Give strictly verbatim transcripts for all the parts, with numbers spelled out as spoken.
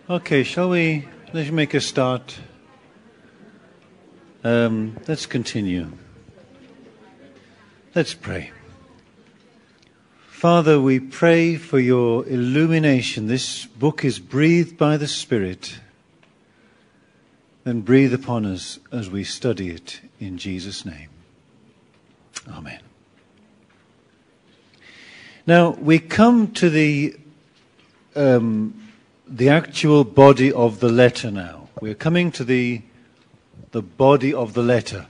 Okay, shall we, let's make a start. Um, let's continue. Let's pray. Father, we pray for your illumination. This book is breathed by the Spirit. Then breathe upon us as we study it in Jesus' name. Amen. Now, we come to the um, the actual body of the letter now. We're coming to the the body of the letter.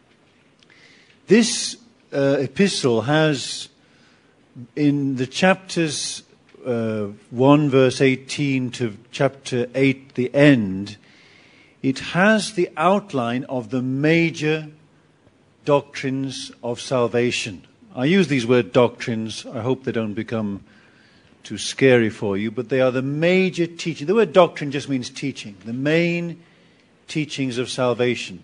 This uh, epistle has, in the chapters uh, one verse eighteen to chapter eight, the end, it has the outline of the major doctrines of salvation. I use these word doctrines. I hope they don't become too scary for you, but they are the major teaching. The word doctrine just means teaching. The main teachings of salvation.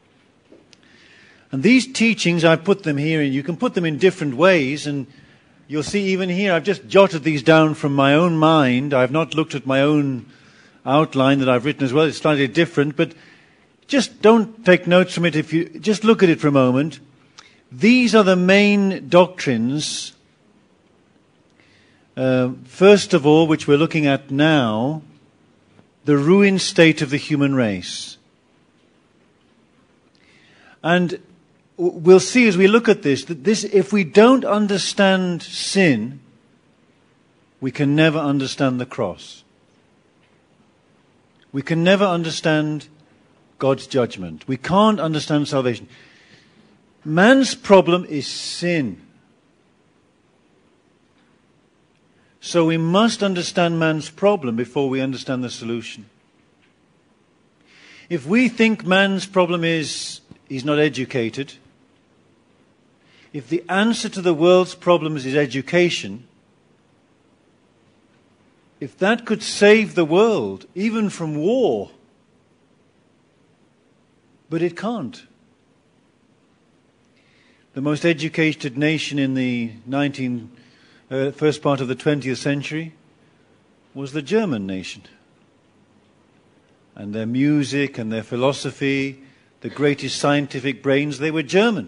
And these teachings, I put them here, and you can put them in different ways, and you'll see even here, I've just jotted these down from my own mind. I've not looked at my own outline that I've written as well. It's slightly different, but just don't take notes from it. If you just look at it for a moment. These are the main doctrines. Uh, first of all, which we're looking at now, the ruined state of the human race. And we'll see as we look at this, that this, if we don't understand sin, we can never understand the cross. We can never understand God's judgment. We can't understand salvation. Man's problem is sin. So we must understand man's problem before we understand the solution. If we think man's problem is he's not educated, if the answer to the world's problems is education, if that could save the world, even from war, but it can't. The most educated nation in the nineteen Uh, first part of the twentieth century was the German nation. And their music and their philosophy, the greatest scientific brains, they were German.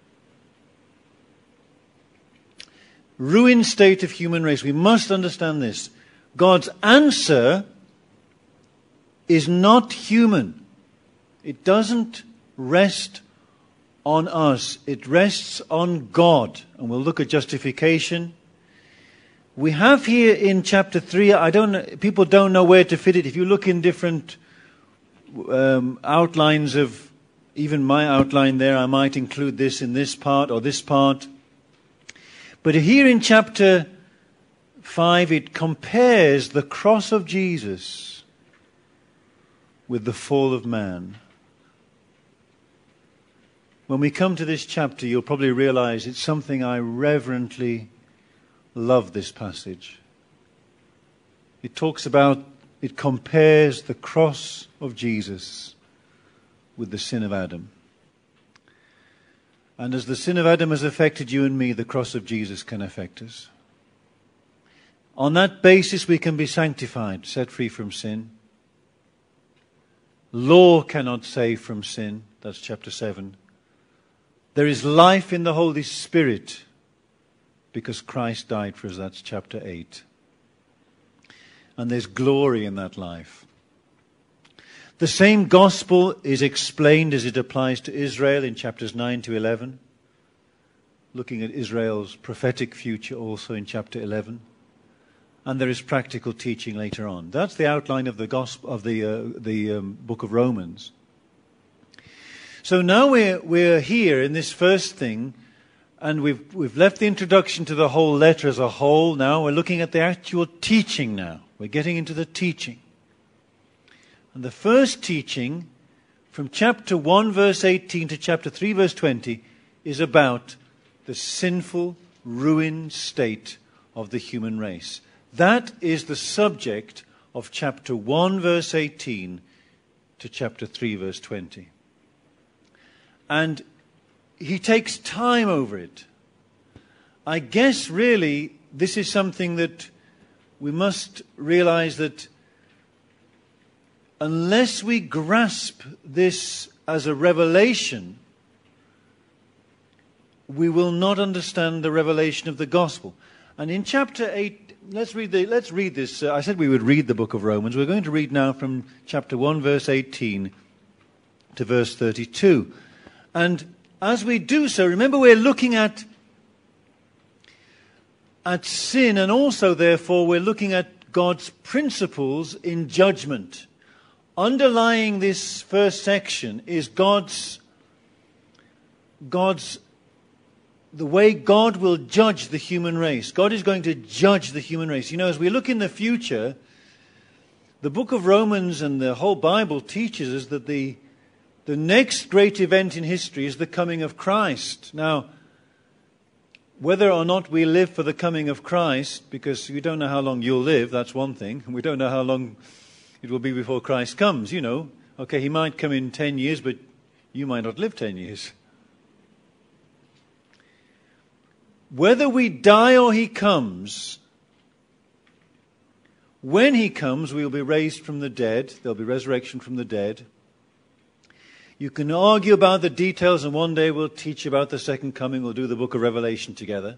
Ruined state of human race. We must understand this. God's answer is not human. It doesn't rest on us. It rests on God. And we'll look at justification. We have here in chapter three, I don't know, people don't know where to fit it. If you look in different um, outlines of, even my outline there, I might include this in this part or this part. But here in chapter five, it compares the cross of Jesus with the fall of man. When we come to this chapter, you'll probably realize it's something I reverently love this passage. It talks about, it compares the cross of Jesus with the sin of Adam. And as the sin of Adam has affected you and me, the cross of Jesus can affect us. On that basis, we can be sanctified, set free from sin. Law cannot save from sin. That's chapter seven. There is life in the Holy Spirit because Christ died for us. That's chapter eight. And there's glory in that life. The same gospel is explained as it applies to Israel in chapters nine to eleven. Looking at Israel's prophetic future also in chapter eleven. And there is practical teaching later on. That's the outline of the gospel of the uh, the um, book of Romans. So now we're we're here in this first thing. And we've we've left the introduction to the whole letter as a whole. Now we're looking at the actual teaching now. We're getting into the teaching. And the first teaching, from chapter one verse eighteen to chapter three verse twenty, is about the sinful, ruined state of the human race. That is the subject of chapter one verse eighteen to chapter three verse twenty. And he takes time over it. I guess really this is something that we must realize, that unless we grasp this as a revelation, we will not understand the revelation of the gospel. And in chapter eight, let's read the, let's read this. Uh, I said we would read the book of Romans. We're going to read now from chapter one, verse eighteen to verse thirty-two. And as we do so, remember we're looking at at sin, and also, therefore, we're looking at God's principles in judgment. Underlying this first section is God's, God's, the way God will judge the human race. God is going to judge the human race. You know, as we look in the future, the book of Romans and the whole Bible teaches us that the, the next great event in history is the coming of Christ. Now, whether or not we live for the coming of Christ, because we don't know how long you'll live, that's one thing, and we don't know how long it will be before Christ comes, you know. Okay, he might come in ten years, but you might not live ten years. Whether we die or he comes, when he comes, we will be raised from the dead. There'll be resurrection from the dead. You can argue about the details, and one day we'll teach about the second coming. We'll do the book of Revelation together.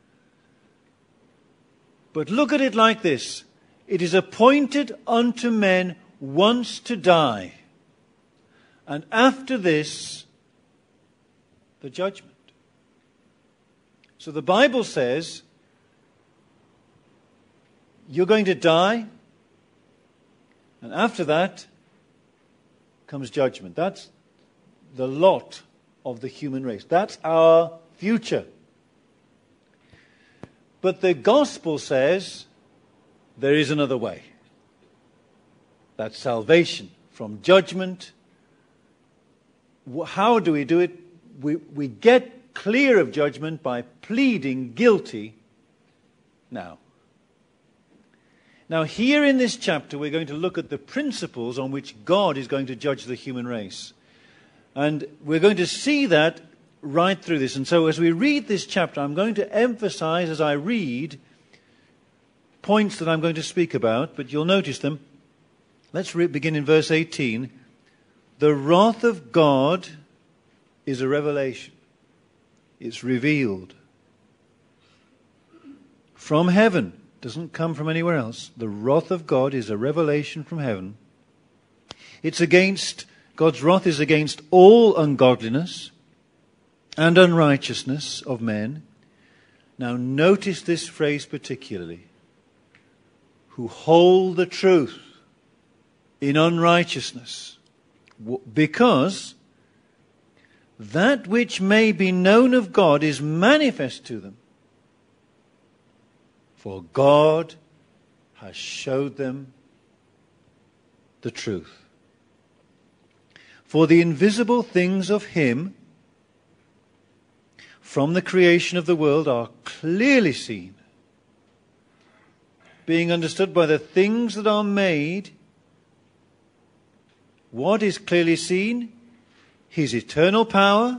But look at it like this. It is appointed unto men once to die, and after this, the judgment. So the Bible says, you're going to die, and after that comes judgment. That's the lot of the human race. That's our future. But the gospel says there is another way. That's salvation from judgment. How do we do it? We, we get clear of judgment by pleading guilty now. Now, here in this chapter, we're going to look at the principles on which God is going to judge the human race. And we're going to see that right through this. And so as we read this chapter, I'm going to emphasize as I read points that I'm going to speak about, but you'll notice them. Let's re- begin in verse eighteen. The wrath of God is a revelation. It's revealed from heaven. Doesn't come from anywhere else. The wrath of God is a revelation from heaven. It's against, God's wrath is against all ungodliness and unrighteousness of men. Now notice this phrase particularly. Who hold the truth in unrighteousness. Because that which may be known of God is manifest to them. For God has showed them the truth. For the invisible things of Him from the creation of the world are clearly seen, being understood by the things that are made. What is clearly seen? His eternal power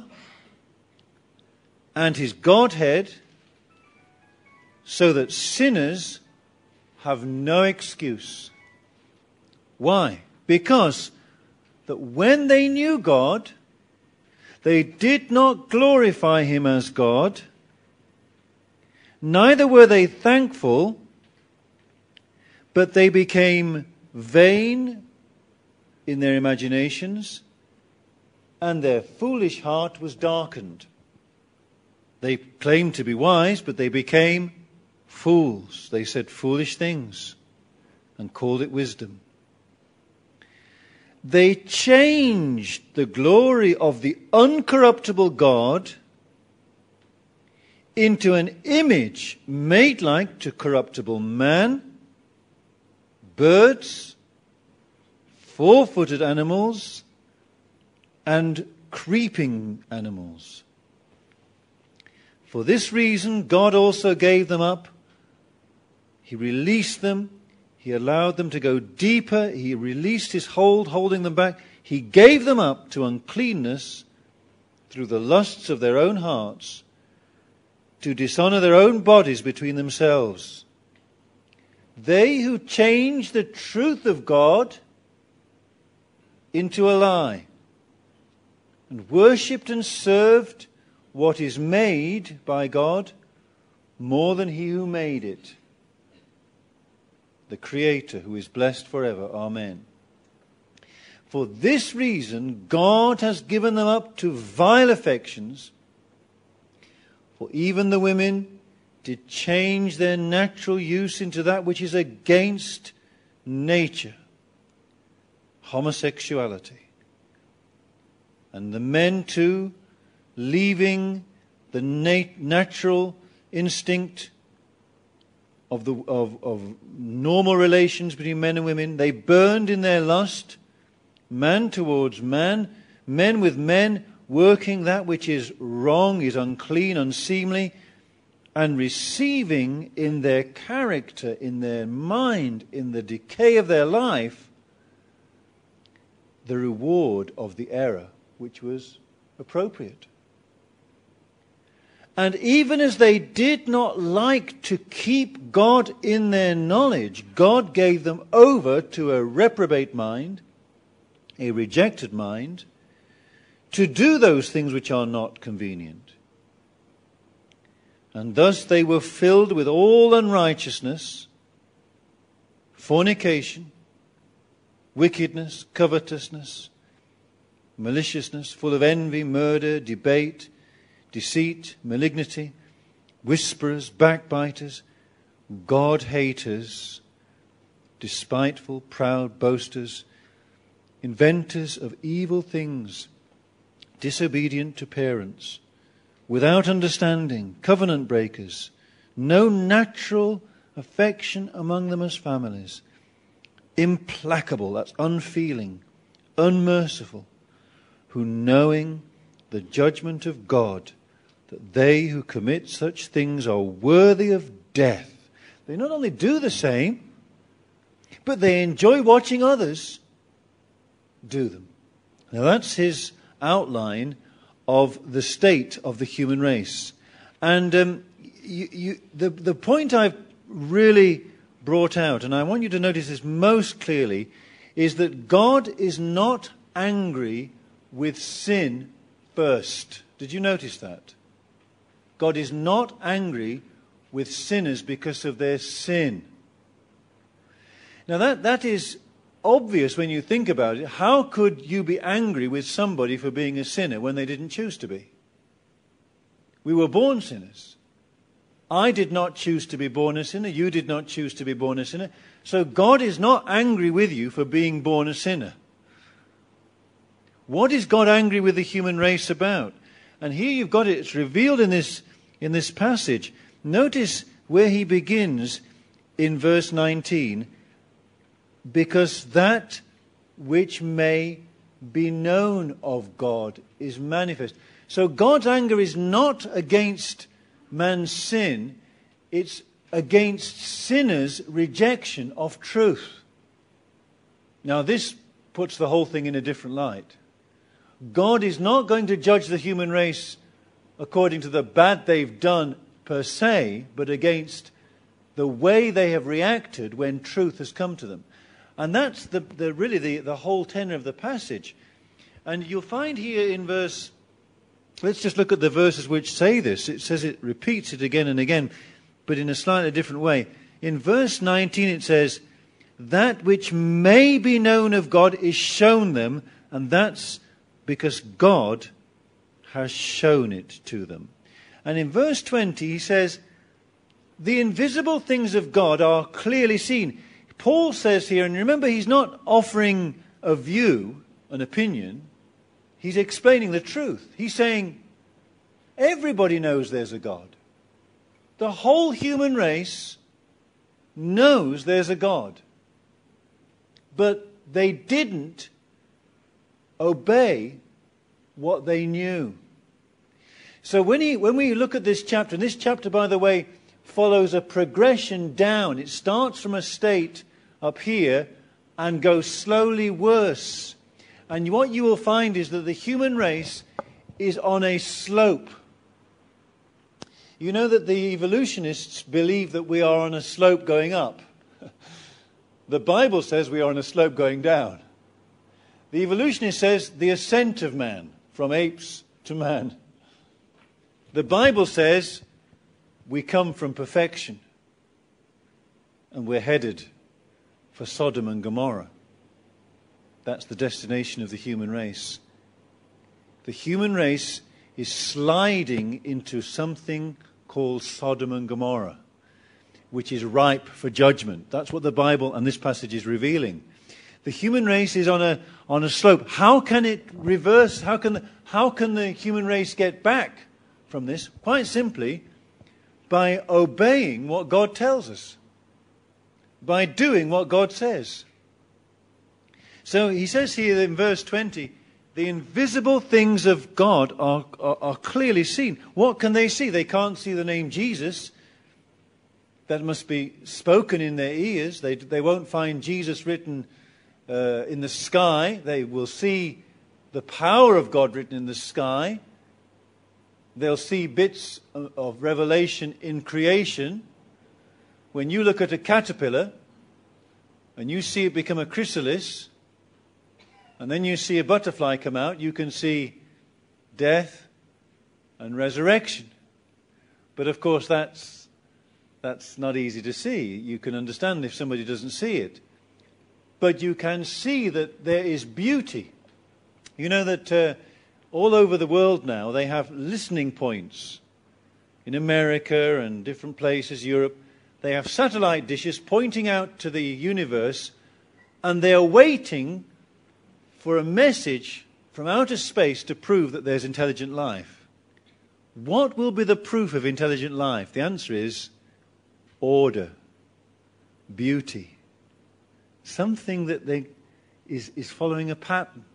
and His Godhead, so that sinners have no excuse. Why? Because that when they knew God, they did not glorify Him as God, neither were they thankful, but they became vain in their imaginations, and their foolish heart was darkened. They claimed to be wise, but they became fools. They said foolish things and called it wisdom. They changed the glory of the uncorruptible God into an image made like to corruptible man, birds, four-footed animals, and creeping animals. For this reason, God also gave them up. He released them. He allowed them to go deeper. He released His hold, holding them back. He gave them up to uncleanness through the lusts of their own hearts, to dishonor their own bodies between themselves. They who change the truth of God into a lie, and worshipped and served what is made by God more than he who made it, the Creator, who is blessed forever. Amen. For this reason God has given them up to vile affections, for even the women did change their natural use into that which is against nature, homosexuality. And the men too, leaving the nat- natural instinct of, the, of, of normal relations between men and women, they burned in their lust, man towards man, men with men, working that which is wrong, is unclean, unseemly, and receiving in their character, in their mind, in the decay of their life, the reward of the error which was appropriate. And even as they did not like to keep God in their knowledge, God gave them over to a reprobate mind, a rejected mind, to do those things which are not convenient. And thus they were filled with all unrighteousness, fornication, wickedness, covetousness, maliciousness, full of envy, murder, debate, deceit, malignity, whisperers, backbiters, God-haters, despiteful, proud, boasters, inventors of evil things, disobedient to parents, without understanding, covenant breakers, no natural affection among them as families, implacable, that's unfeeling, unmerciful, who knowing the judgment of God, that they who commit such things are worthy of death. They not only do the same, but they enjoy watching others do them. Now that's his outline of the state of the human race. And um, you, you, the, the point I've really brought out, and I want you to notice this most clearly, is that God is not angry with sin first. Did you notice that? God is not angry with sinners because of their sin. Now that, that is obvious when you think about it. How could you be angry with somebody for being a sinner when they didn't choose to be? We were born sinners. I did not choose to be born a sinner. You did not choose to be born a sinner. So God is not angry with you for being born a sinner. What is God angry with the human race about? And here you've got it. It's revealed in this, in this passage. Notice where he begins in verse nineteen. Because that which may be known of God is manifest. So God's anger is not against man's sin. It's against sinners' rejection of truth. Now this puts the whole thing in a different light. God is not going to judge the human race according to the bad they've done per se, but against the way they have reacted when truth has come to them. And that's the, the really the, the whole tenor of the passage. And you'll find here in verse, let's just look at the verses which say this. It says it repeats it again and again, but in a slightly different way. In verse nineteen it says, that which may be known of God is shown them, and that's because God has shown it to them. And in verse twenty he says, the invisible things of God are clearly seen. Paul says here, and remember he's not offering a view, an opinion, he's explaining the truth. He's saying, everybody knows there's a God. The whole human race knows there's a God. But they didn't obey what they knew. So when, he, when we look at this chapter, and this chapter, by the way, follows a progression down. It starts from a state up here and goes slowly worse. And what you will find is that the human race is on a slope. You know that the evolutionists believe that we are on a slope going up. The Bible says we are on a slope going down. The evolutionist says the ascent of man from apes to man. The Bible says we come from perfection and we're headed for Sodom and Gomorrah. That's the destination of the human race. The human race is sliding into something called Sodom and Gomorrah, which is ripe for judgment. That's what the Bible and this passage is revealing. The human race is on a on a slope. How can it reverse? How can the, how can the human race get back from this? Quite simply, by obeying what God tells us, by doing what God says. So he says here in verse twenty, the invisible things of God are, are, are clearly seen. What can they see? They can't see the name Jesus. That must be spoken in their ears. They, they won't find Jesus written uh, in the sky. They will see the power of God written in the sky. They'll see bits of, of revelation in creation. When you look at a caterpillar and you see it become a chrysalis, and then you see a butterfly come out, you can see death and resurrection. But of course that's that's not easy to see. You can understand if somebody doesn't see it. But you can see that there is beauty. You know that uh, all over the world now they have listening points. In America and different places, Europe, they have satellite dishes pointing out to the universe, and they are waiting for a message from outer space to prove that there's intelligent life. What will be the proof of intelligent life? The answer is order, beauty, something that they, is, is following a pattern.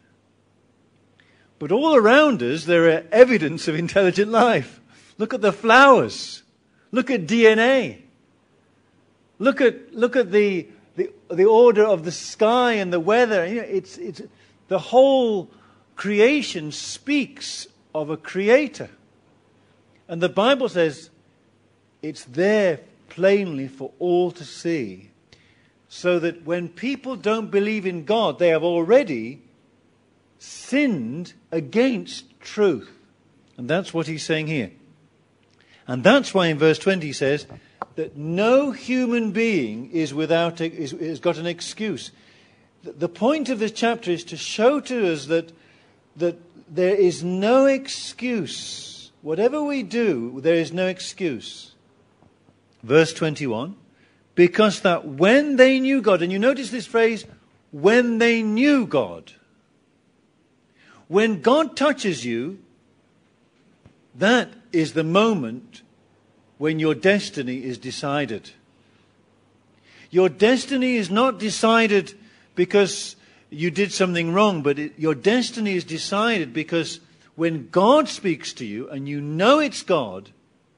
But all around us there are evidence of intelligent life. Look at the flowers. Look at D N A. Look at look at the the, the order of the sky and the weather. You know, it's it's the whole creation speaks of a creator. And the Bible says it's there plainly for all to see. So that when people don't believe in God, they have already sinned against truth. And that's what he's saying here. And that's why in verse twenty he says that no human being is without a, is, is got an excuse. The point of this chapter is to show to us that, that there is no excuse. Whatever we do, there is no excuse. Verse twenty-one, because that when they knew God, and you notice this phrase, when they knew God. When God touches you, that is the moment when your destiny is decided. Your destiny is not decided because you did something wrong, but it, your destiny is decided because when God speaks to you and you know it's God,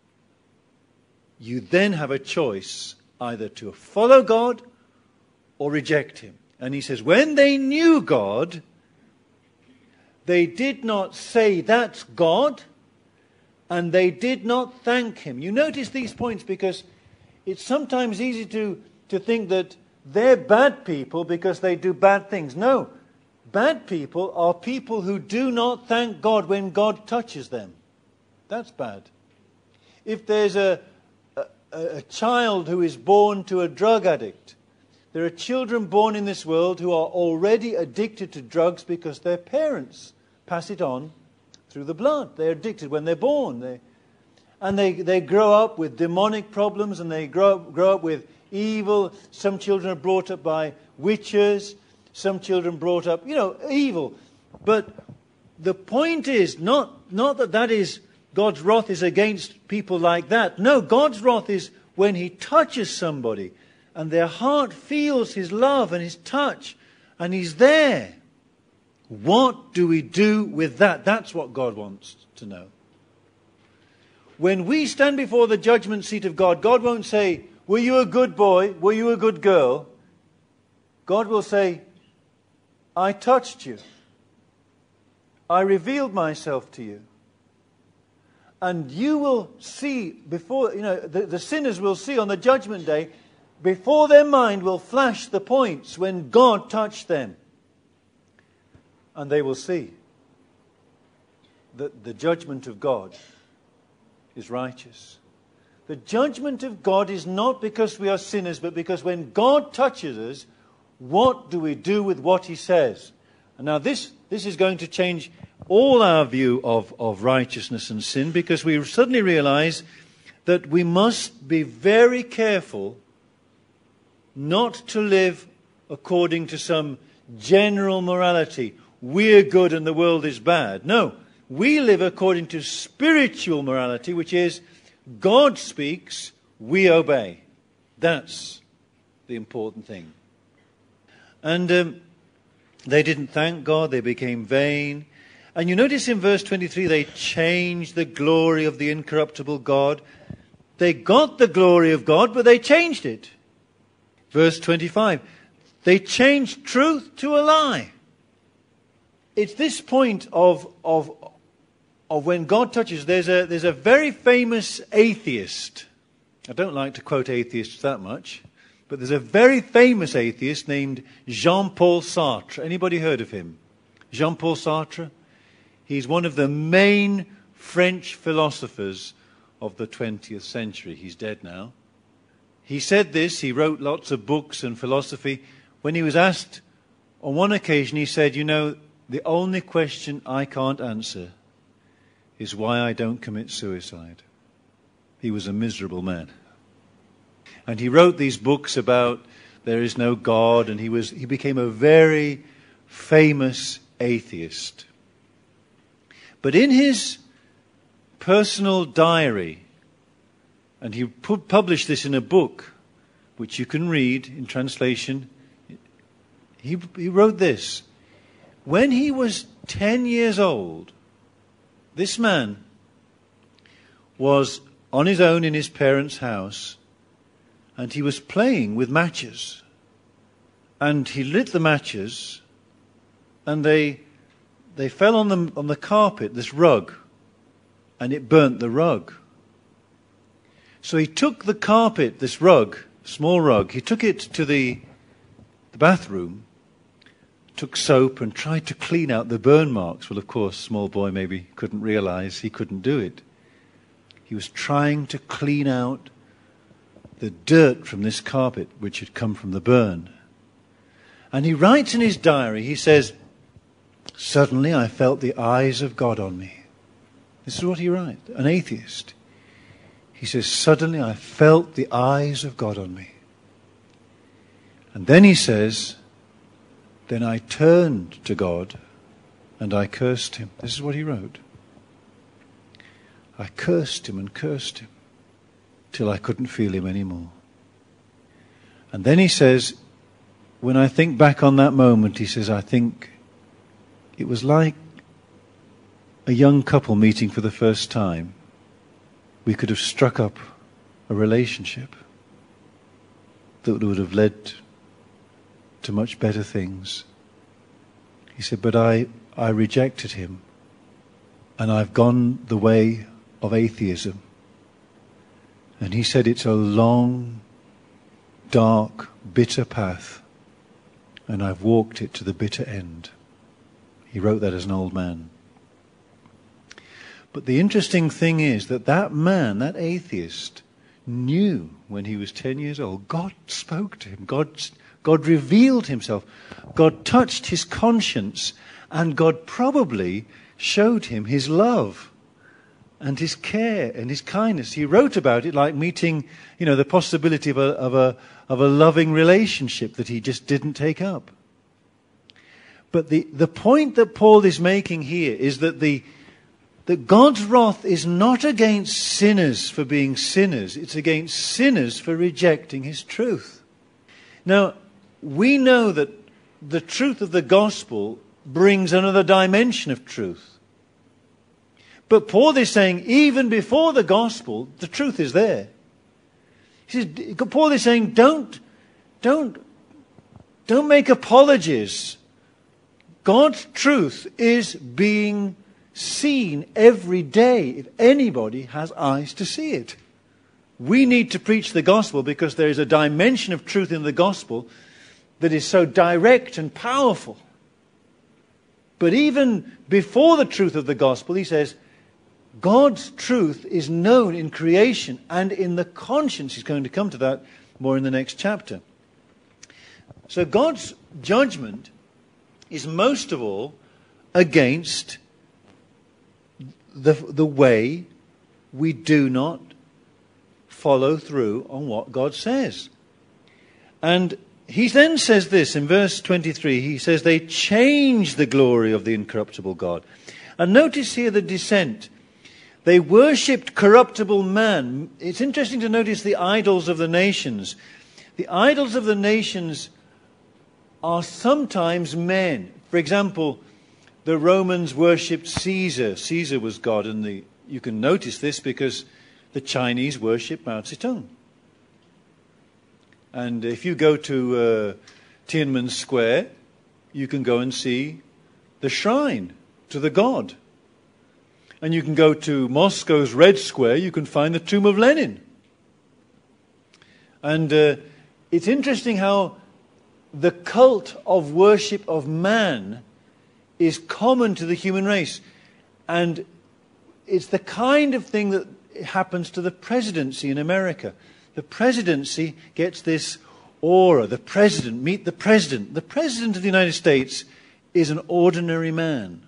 you then have a choice either to follow God or reject him. And he says, when they knew God, they did not say, that's God, and they did not thank him. You notice these points because it's sometimes easy to, to think that they're bad people because they do bad things. No, bad people are people who do not thank God when God touches them. That's bad. If there's a, a, a child who is born to a drug addict, there are children born in this world who are already addicted to drugs because their parents pass it on through the blood. They're addicted when they're born. They, and they, they grow up with demonic problems, and they grow up, grow up with evil. Some children are brought up by witches. Some children brought up, you know, evil. But the point is not, not that that is God's wrath is against people like that. No, God's wrath is when he touches somebody and their heart feels his love and his touch and he's there. What do we do with that? That's what God wants to know. When we stand before the judgment seat of God, God won't say, were you a good boy? Were you a good girl? God will say, I touched you. I revealed myself to you. And you will see before, you know, the, the sinners will see on the judgment day, before their mind will flash the points when God touched them. and they will see that the judgment of God is righteous. The judgment of God is not because we are sinners, but because when God touches us, what do we do with what he says? And now this, this is going to change all our view of, of righteousness and sin, because we suddenly realize that we must be very careful not to live according to some general morality. We're good and the world is bad. No, we live according to spiritual morality, which is God speaks, we obey. That's the important thing. And um, they didn't thank God, they became vain. And you notice in verse twenty-three, they changed the glory of the incorruptible God. They got the glory of God, but they changed it. Verse twenty-five, they changed truth to a lie. It's this point of, of, of when God touches. There's a, there's a very famous atheist. I don't like to quote atheists that much. But there's a very famous atheist named Jean-Paul Sartre. Anybody heard of him? Jean-Paul Sartre? He's one of the main French philosophers of the twentieth century. He's dead now. He said this, he wrote lots of books and philosophy. When he was asked, on one occasion, he said, you know, the only question I can't answer is why I don't commit suicide. He was a miserable man. And he wrote these books about there is no God, and he was he became a very famous atheist. But in his personal diary, and he pu- published this in a book, which you can read in translation, he, he wrote this. When he was ten years old, this man was on his own in his parents' house, and he was playing with matches. And he lit the matches, and they they fell on the, on the carpet, this rug, and it burnt the rug. So he took the carpet, this rug, small rug, he took it to the, the bathroom, took soap and tried to clean out the burn marks. Well, of course, small boy maybe couldn't realize he couldn't do it. He was trying to clean out the dirt from this carpet, which had come from the burn. And he writes in his diary, he says, suddenly I felt the eyes of God on me. This is what he writes, an atheist. He says, suddenly I felt the eyes of God on me. And then he says, then I turned to God and I cursed him. This is what he wrote. I cursed him and cursed him till I couldn't feel him anymore. And then he says, when I think back on that moment, he says, I think it was like a young couple meeting for the first time. We could have struck up a relationship that would have led to much better things. He said, but I, I rejected him, and I've gone the way of atheism. And he said it's a long, dark, bitter path, and I've walked it to the bitter end. He wrote that as an old man. But the interesting thing is that that man, that atheist, knew when he was ten years old, God spoke to him. God, God revealed himself. God touched his conscience, and God probably showed him his love and his care and his kindness. He wrote about it like meeting, you know, the possibility of a, of a, of a loving relationship that he just didn't take up. But the, the point that Paul is making here is that the that God's wrath is not against sinners for being sinners. It's against sinners for rejecting his truth. Now, we know that the truth of the gospel brings another dimension of truth. But Paul is saying, even before the gospel, the truth is there. He says, Paul is saying, don't, don't, don't make apologies. God's truth is being seen every day if anybody has eyes to see it. We need to preach the gospel because there is a dimension of truth in the gospel that is so direct and powerful But even before the truth of the gospel, he says, God's truth is known in creation and in the conscience. He's going to come to that more in the next chapter. So God's judgment is most of all against the, the way we do not follow through on what God says. And he then says this in verse twenty-three. He says they change the glory of the incorruptible God. And notice here the descent. They worshipped corruptible man. It's interesting to notice the idols of the nations. The idols of the nations are sometimes men. For example, the Romans worshipped Caesar. Caesar was God, and the, you can notice this because the Chinese worship Mao Zedong. And if you go to uh, Tiananmen Square, you can go and see the shrine to the god. And you can go to Moscow's Red Square, you can find the tomb of Lenin. And uh, it's interesting how the cult of worship of man is common to the human race. And it's the kind of thing that happens to the presidency in America. The presidency gets this aura. The president, meet the president. The president of the United States is an ordinary man.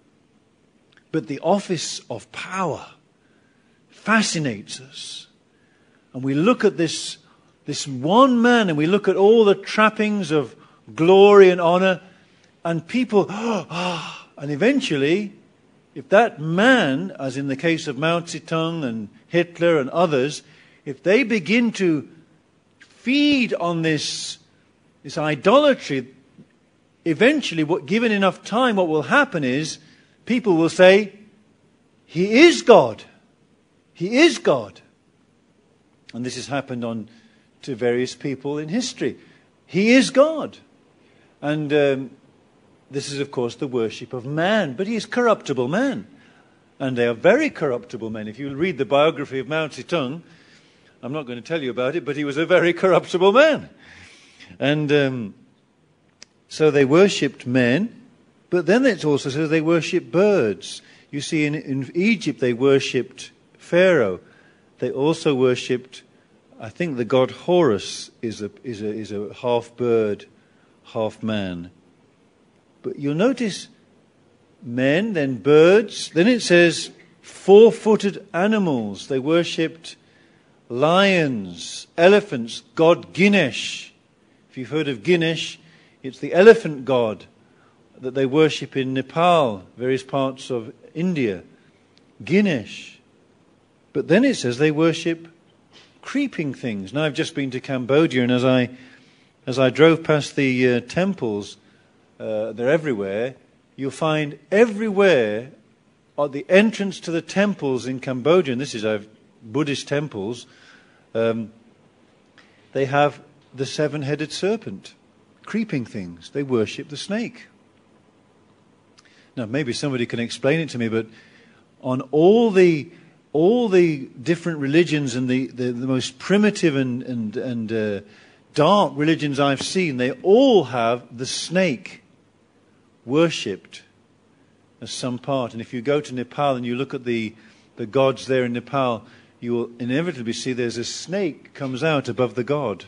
But the office of power fascinates us. And we look at this, this one man, and we look at all the trappings of glory and honor, and people, ah, and eventually, if that man, as in the case of Mao Zedong and Hitler and others, if they begin to feed on this, this idolatry, eventually, what, given enough time, what will happen is people will say, he is God. He is God. And this has happened on to various people in history. He is God. And um, this is, of course, the worship of man. But he is corruptible man. And they are very corruptible men. If you read the biography of Mao Zedong, I'm not going to tell you about it, but he was a very corruptible man. And um, so they worshipped men. But then it also says they worship birds. You see, in, in Egypt they worshipped Pharaoh. They also worshipped, I think the god Horus is a, is a, is a half bird, half man. But you'll notice men, then birds. Then it says four-footed animals. They worshipped lions, elephants, god Ganesh. If you've heard of Ganesh, it's the elephant god that they worship in Nepal, various parts of India. Ganesh. But then it says they worship creeping things. Now I've just been to Cambodia, and as I as I drove past the uh, temples, uh, they're everywhere. You'll find everywhere at the entrance to the temples in Cambodia, and this is uh, Buddhist temples, um, they have the seven-headed serpent, creeping things. They worship the snake. Now, maybe somebody can explain it to me, but on all the all the different religions and the, the, the most primitive and, and, and uh, dark religions I've seen, they all have the snake worshipped as some part. And if you go to Nepal and you look at the, the gods there in Nepal, you will inevitably see there's a snake comes out above the god.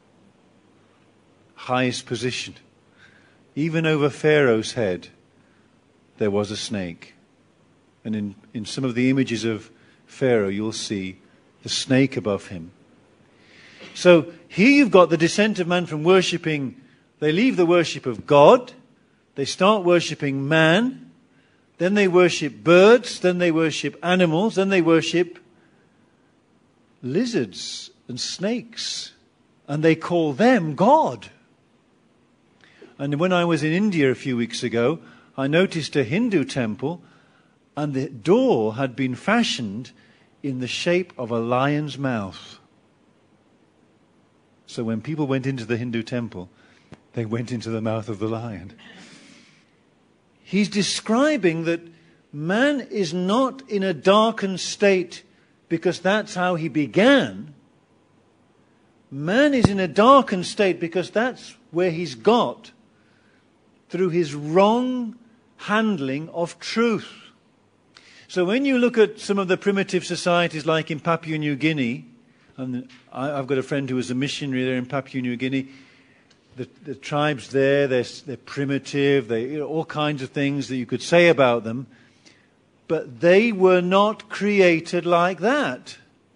Highest position. Even over Pharaoh's head, there was a snake. And in, in some of the images of Pharaoh, you'll see the snake above him. So here you've got the descent of man from worshipping. They leave the worship of God. They start worshipping man. Then they worship birds. Then they worship animals. Then they worship lizards and snakes. And they call them God. And when I was in India a few weeks ago, I noticed a Hindu temple, and the door had been fashioned in the shape of a lion's mouth. So when people went into the Hindu temple, they went into the mouth of the lion. He's describing that man is not in a darkened state because that's how he began. Man is in a darkened state because that's where he's got through his wrong handling of truth. So when you look at some of the primitive societies like in Papua New Guinea, and I, I've got a friend who was a missionary there in Papua New Guinea, the, the tribes there, they're, they're primitive, they, you know, all kinds of things that you could say about them, but they were not created like that.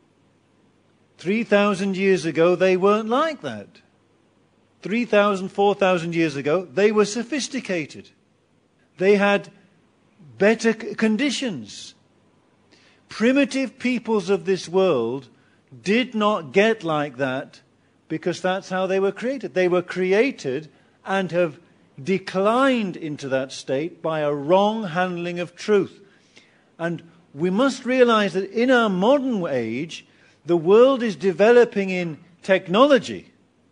three thousand years ago, they weren't like that. three thousand, four thousand years ago, they were sophisticated. They had better conditions. Primitive peoples of this world did not get like that because that's how they were created. They were created and have declined into that state by a wrong handling of truth. And we must realize that in our modern age, the world is developing in technology.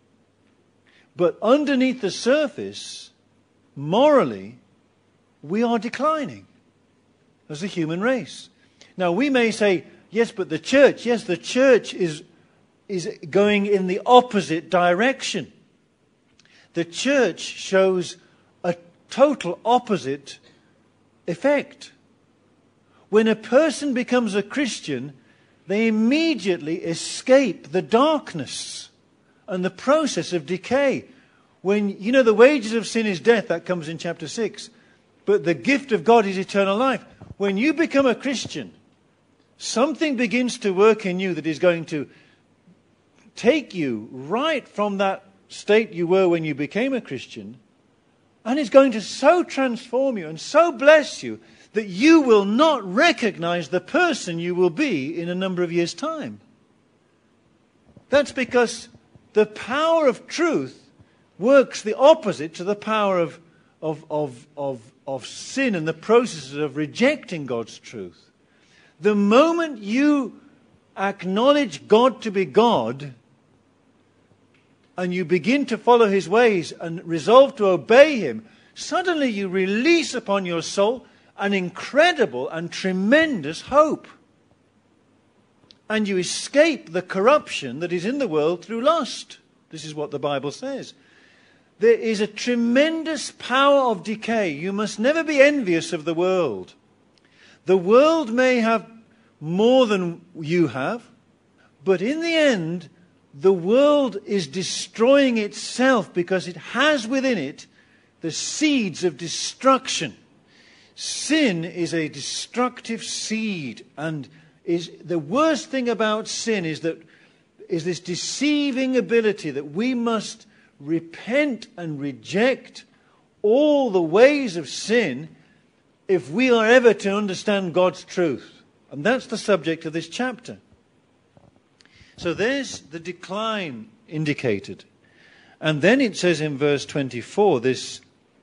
But underneath the surface, morally, we are declining as a human race. Now, we may say, yes, but the church, yes, the church is, is going in the opposite direction. The church shows a total opposite effect. When a person becomes a Christian, they immediately escape the darkness and the process of decay. When, you know, the wages of sin is death, that comes in chapter six. But the gift of God is eternal life. When you become a Christian, something begins to work in you that is going to take you right from that state you were when you became a Christian, and is going to so transform you and so bless you that you will not recognize the person you will be in a number of years' time. That's because the power of truth works the opposite to the power of, of, of, of, of sin and the processes of rejecting God's truth. The moment you acknowledge God to be God and you begin to follow His ways and resolve to obey Him, suddenly you release upon your soul an incredible and tremendous hope. And you escape the corruption that is in the world through lust. This is what the Bible says. There is a tremendous power of decay. You must never be envious of the world. The world may have more than you have, but in the end, the world is destroying itself because it has within it the seeds of destruction. Sin is a destructive seed, and is the worst thing about sin is that is this deceiving ability that we must repent and reject all the ways of sin if we are ever to understand God's truth. And that's the subject of this chapter. So there's the decline indicated. And then it says in verse twenty-four, this,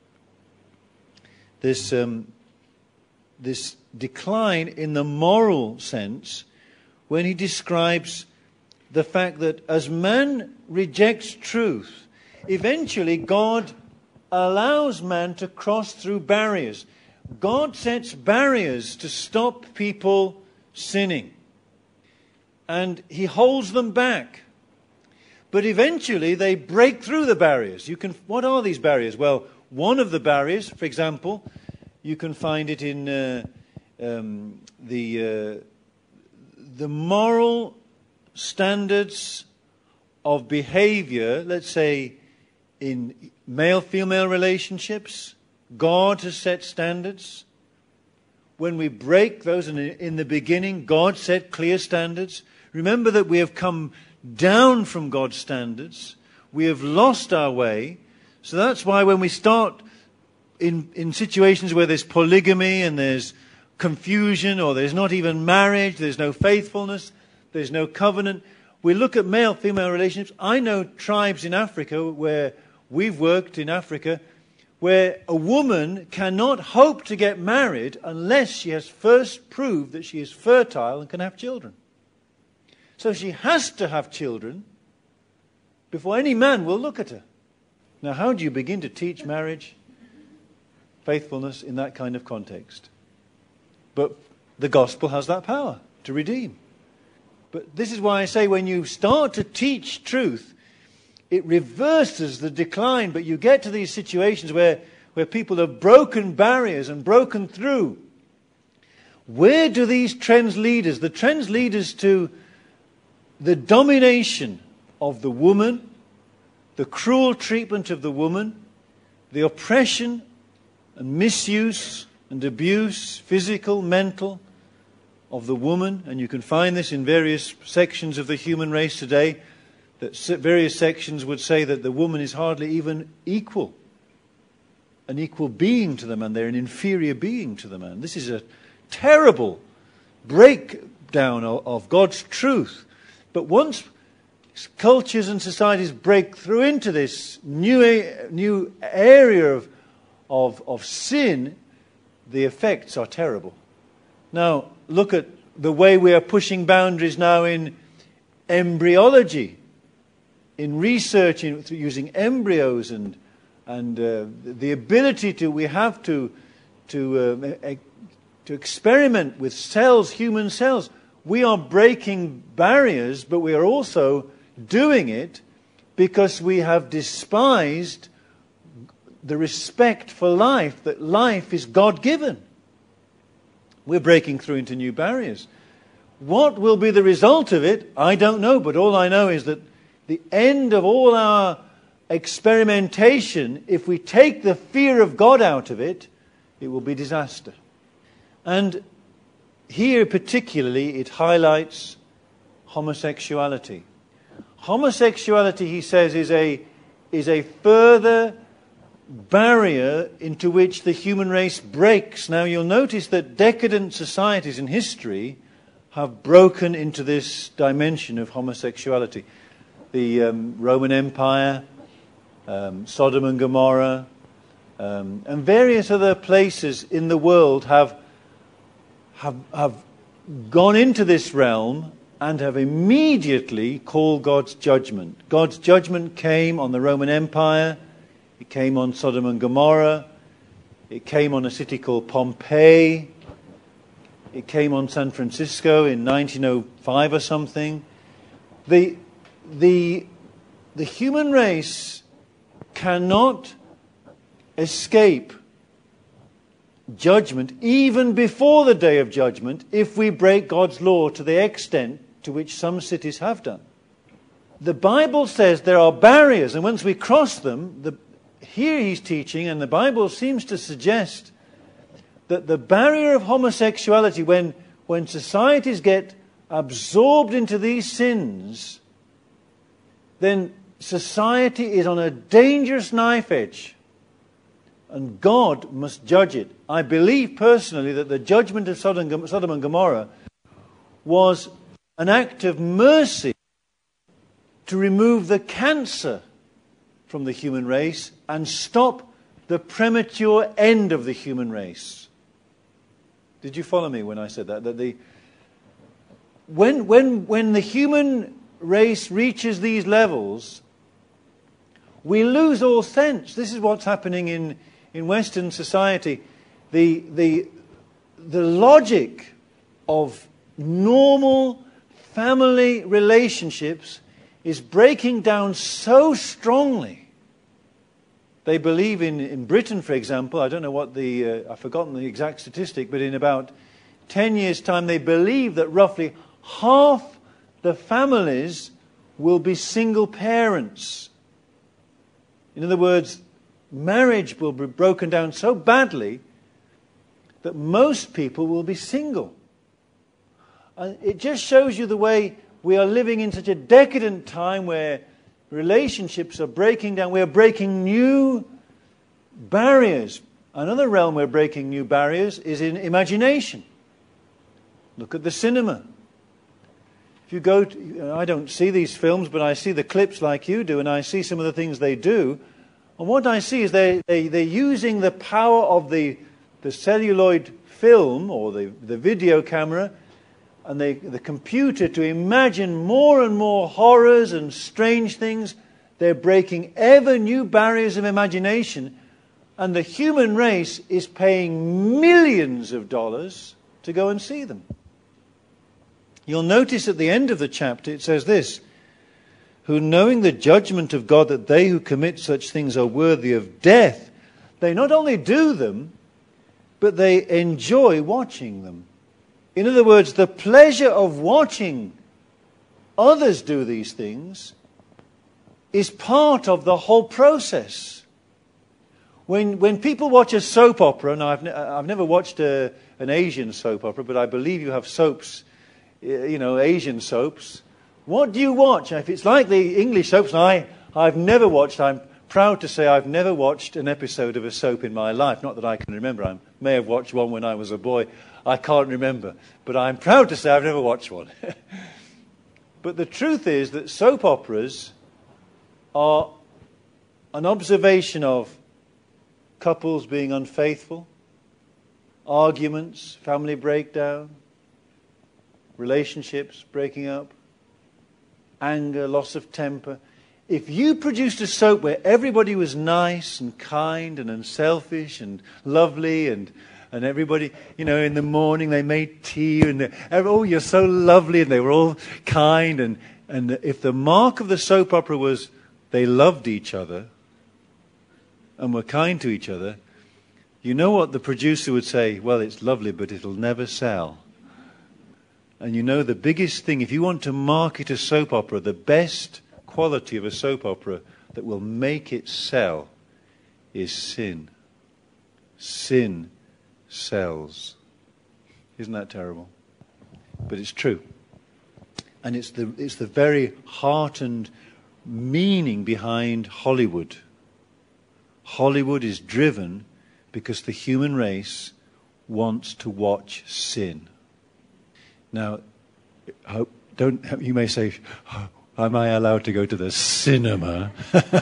this, um, this decline in the moral sense, when he describes the fact that as man rejects truth, eventually God allows man to cross through barriers. God sets barriers to stop people sinning. And He holds them back. But eventually they break through the barriers. You can. What are these barriers? Well, one of the barriers, for example, you can find it in uh, um, the uh, the moral standards of behavior, let's say in male-female relationships. God has set standards. When we break those, and in the beginning, God set clear standards. Remember that we have come down from God's standards. We have lost our way. So that's why when we start in, in situations where there's polygamy and there's confusion, or there's not even marriage, there's no faithfulness, there's no covenant, we look at male-female relationships. I know tribes in Africa where we've worked in Africa where a woman cannot hope to get married unless she has first proved that she is fertile and can have children. So she has to have children before any man will look at her. Now, how do you begin to teach marriage, faithfulness in that kind of context? But the gospel has that power to redeem. But this is why I say when you start to teach truth, it reverses the decline, but you get to these situations where where people have broken barriers and broken through. Where do these trends lead us? The trends lead us to the domination of the woman, the cruel treatment of the woman, the oppression and misuse and abuse, physical, mental, of the woman. And you can find this in various sections of the human race today, that various sections would say that the woman is hardly even equal, an equal being to the man. They're an inferior being to the man. This is a terrible breakdown of, of God's truth. But once cultures and societies break through into this new, new area of, of, of sin, the effects are terrible. Now, look at the way we are pushing boundaries now in embryology, in research, in, using embryos and and uh, the ability to we have to to uh, to experiment with cells, human cells. We are breaking barriers, but we are also doing it because we have despised the respect for life, that life is God-given. We're breaking through into new barriers. What will be the result of it? I don't know, but all I know is that the end of all our experimentation, if we take the fear of God out of it, it will be disaster. And here particularly it highlights homosexuality. Homosexuality, he says, is a, is a further barrier into which the human race breaks. Now you'll notice that decadent societies in history have broken into this dimension of homosexuality. The um, Roman Empire, um, Sodom and Gomorrah, um, and various other places in the world have, have, have gone into this realm and have immediately called God's judgment. God's judgment came on the Roman Empire. It came on Sodom and Gomorrah. It came on a city called Pompeii. It came on San Francisco in nineteen oh five or something. The, the, the human race cannot escape judgment even before the day of judgment if we break God's law to the extent to which some cities have done. The Bible says there are barriers, and once we cross them, the, here he's teaching, and the Bible seems to suggest that the barrier of homosexuality, when, when societies get absorbed into these sins, then society is on a dangerous knife edge, and God must judge it. I believe personally that the judgment of Sodom, Sodom and Gomorrah was an act of mercy to remove the cancer from the human race and stop the premature end of the human race. Did you follow me when I said that? That the when when when the human race reaches these levels, we lose all sense. This is what's happening in, in Western society. The the the logic of normal family relationships is breaking down so strongly. They believe in, in Britain, for example, I don't know what the, uh, I've forgotten the exact statistic, but in about ten years' time, they believe that roughly half the families will be single parents. In other words, marriage will be broken down so badly that most people will be single. And it just shows you the way we are living in such a decadent time where relationships are breaking down. We are breaking new barriers. Another realm we're breaking new barriers is in imagination. Look at the cinema. If you go to, I don't see these films, but I see the clips like you do, and I see some of the things they do. And what I see is they, they, they're using the power of the, the celluloid film or the, the video camera and the, the computer to imagine more and more horrors and strange things. They're breaking ever new barriers of imagination. And the human race is paying millions of dollars to go and see them. You'll notice at the end of the chapter it says this: who knowing the judgment of God that they who commit such things are worthy of death, They not only do them, but they enjoy watching them. In other words, the pleasure of watching others do these things is part of the whole process. When when people watch a soap opera, and I've, ne- I've never watched a, an Asian soap opera, but I believe you have soaps, you know, Asian soaps. What do you watch? If it's like the English soaps, and I, I've never watched, I'm proud to say I've never watched an episode of a soap in my life. Not that I can remember. I may have watched one when I was a boy. I can't remember. But I'm proud to say I've never watched one. But the truth is that soap operas are an observation of couples being unfaithful, arguments, family breakdown, relationships breaking up, anger, loss of temper. If you produced a soap where everybody was nice and kind and unselfish and lovely and and everybody, you know, in the morning they made tea and they, oh, you're so lovely, and they were all kind, and, and if the mark of the soap opera was they loved each other and were kind to each other, you know what the producer would say? Well, it's lovely, but it'll never sell. And you know the biggest thing, if you want to market a soap opera, the best quality of a soap opera that will make it sell is sin. Sin sells. Isn't that terrible? But it's true. And it's the it's the very heart and meaning behind Hollywood. Hollywood is driven because the human race wants to watch sin. Now, don't you may say, am I allowed to go to the cinema?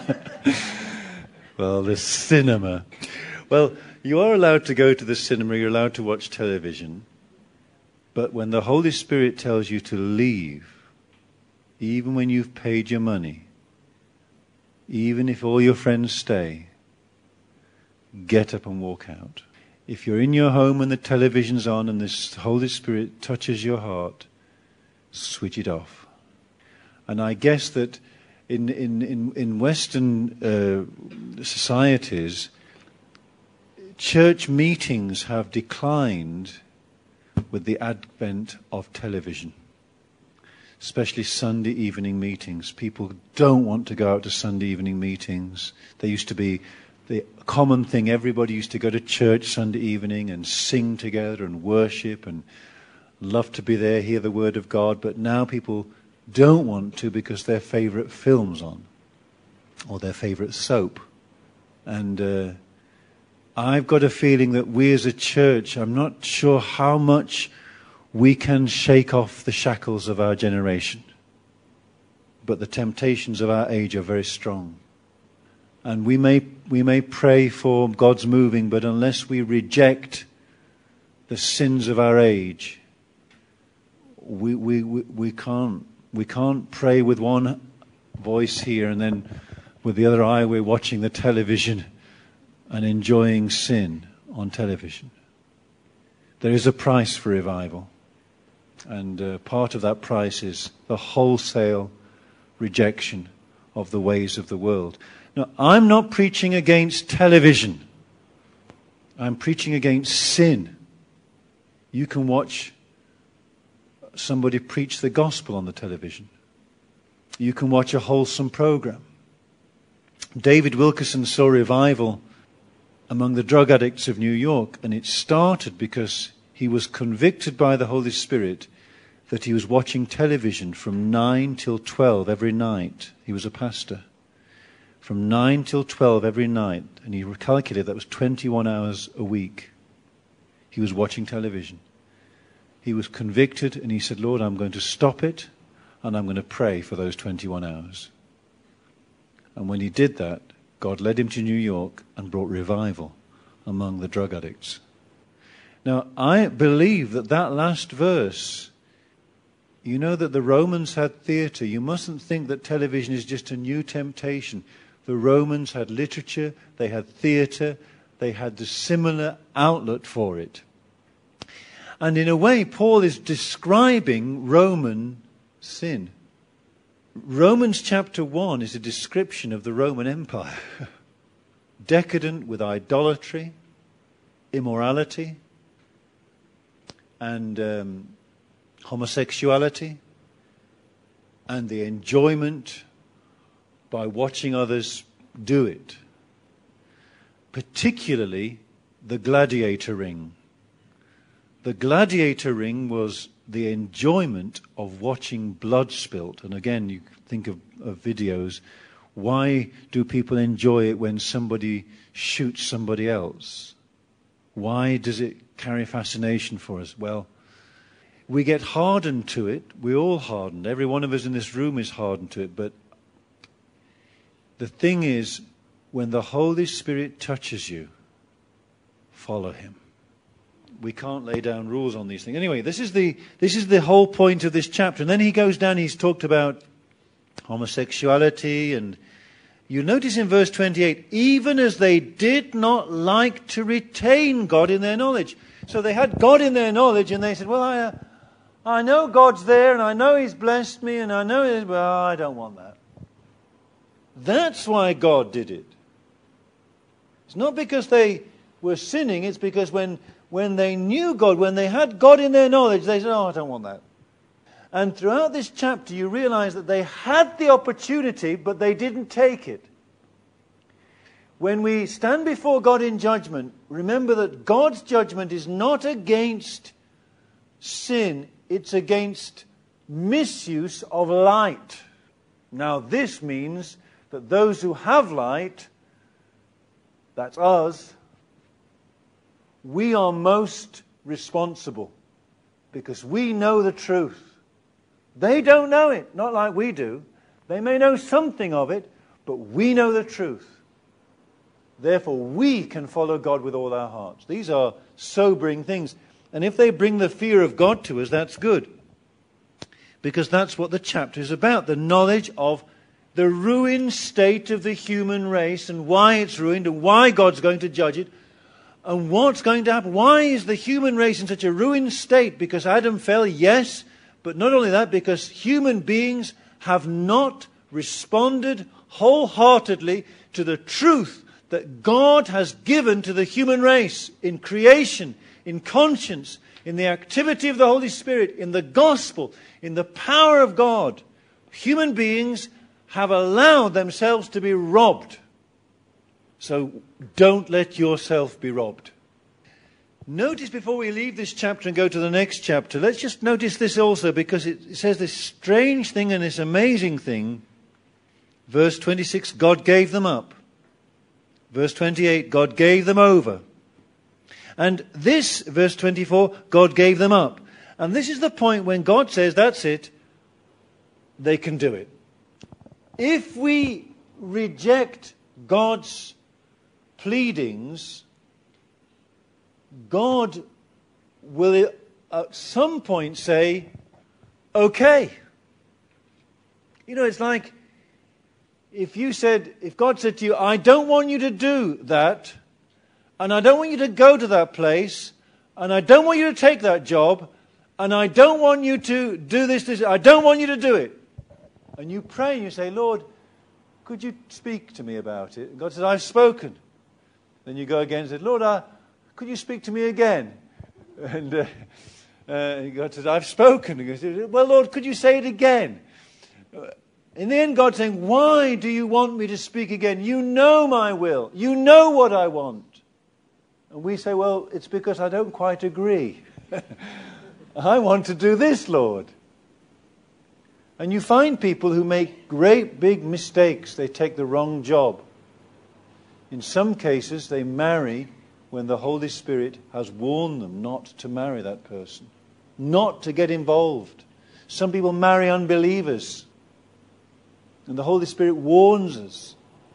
Well, the cinema. Well, you are allowed to go to the cinema, you're allowed to watch television, but when the Holy Spirit tells you to leave, even when you've paid your money, even if all your friends stay, get up and walk out. If you're in your home and the television's on and the Holy Spirit touches your heart, switch it off. And I guess that in in in, in Western uh, societies, church meetings have declined with the advent of television, especially Sunday evening meetings. People don't want to go out to Sunday evening meetings. They used to be the common thing. Everybody used to go to church Sunday evening and sing together and worship and love to be there, hear the word of God. But now people don't want to because their favourite film's on or their favourite soap. And uh, I've got a feeling that we as a church, I'm not sure how much we can shake off the shackles of our generation. But the temptations of our age are very strong. And we may we may pray for God's moving, but unless we reject the sins of our age, we we we, we can't we can't pray with one voice here and then with the other eye we're watching the television and enjoying sin on television. There is a price for revival. And uh, part of that price is the wholesale rejection of the ways of the world. Now, I'm not preaching against television. I'm preaching against sin. You can watch somebody preach the gospel on the television. You can watch a wholesome program. David Wilkerson saw revival among the drug addicts of New York, and it started because he was convicted by the Holy Spirit that he was watching television from nine till twelve every night. He was a pastor. From nine till twelve every night, and he calculated that was twenty-one hours a week. He was watching television. He was convicted, and he said, Lord, I'm going to stop it, and I'm going to pray for those twenty-one hours. And when he did that, God led him to New York and brought revival among the drug addicts. Now, I believe that that last verse, you know that the Romans had theatre. You mustn't think that television is just a new temptation. The Romans had literature, they had theatre, they had the similar outlet for it. And in a way, Paul is describing Roman sin. Romans chapter one is a description of the Roman Empire. decadent with idolatry, immorality, and um, homosexuality, and the enjoyment by watching others do it. Particularly the gladiator ring. The gladiator ring was the enjoyment of watching blood spilt. And again, you think of, of videos. Why do people enjoy it when somebody shoots somebody else? Why does it carry fascination for us? Well, we get hardened to it. We're all hardened. Every one of us in this room is hardened to it. But the thing is, when the Holy Spirit touches you, follow him. We can't lay down rules on these things. Anyway, this is the this is the whole point of this chapter. And then he goes down, he's talked about homosexuality, and you notice in verse twenty-eight, even as they did not like to retain God in their knowledge. So they had God in their knowledge, and they said, well, I, uh, I know God's there, and I know he's blessed me, and I know it is, well, I don't want that. That's why God did it. It's not because they were sinning, it's because when, when they knew God, when they had God in their knowledge, they said, oh, I don't want that. And throughout this chapter, you realize that they had the opportunity, but they didn't take it. When we stand before God in judgment, remember that God's judgment is not against sin, it's against misuse of light. Now, this means that those who have light, that's us, we are most responsible because we know the truth. They don't know it, not like we do. They may know something of it, but we know the truth. Therefore, we can follow God with all our hearts. These are sobering things. And if they bring the fear of God to us, that's good. Because that's what the chapter is about. The knowledge of the ruined state of the human race and why it's ruined and why God's going to judge it. And what's going to happen? Why is the human race in such a ruined state? Because Adam fell, yes. But not only that, because human beings have not responded wholeheartedly to the truth that God has given to the human race in creation, in conscience, in the activity of the Holy Spirit, in the gospel, in the power of God. Human beings have allowed themselves to be robbed. So don't let yourself be robbed. Notice before we leave this chapter and go to the next chapter, let's just notice this also, because it says this strange thing and this amazing thing. Verse twenty-six, God gave them up. Verse twenty-eight, God gave them over. And this, verse twenty-four, God gave them up. And this is the point when God says, that's it, they can do it. If we reject God's pleadings, God will at some point say, okay. You know, it's like if you said, if God said to you, I don't want you to do that, and I don't want you to go to that place, and I don't want you to take that job, and I don't want you to do this, this, I don't want you to do it. And you pray and you say, Lord, could you speak to me about it? And God says, I've spoken. Then you go again and say, Lord, I, could you speak to me again? And uh, uh, God says, I've spoken. And God says, well, Lord, could you say it again? In the end, God's saying, why do you want me to speak again? You know my will. You know what I want. And we say, well, it's because I don't quite agree. I want to do this, Lord. And you find people who make great big mistakes. They take the wrong job. In some cases, they marry when the Holy Spirit has warned them not to marry that person, not to get involved. Some people marry unbelievers, and the Holy Spirit warns us.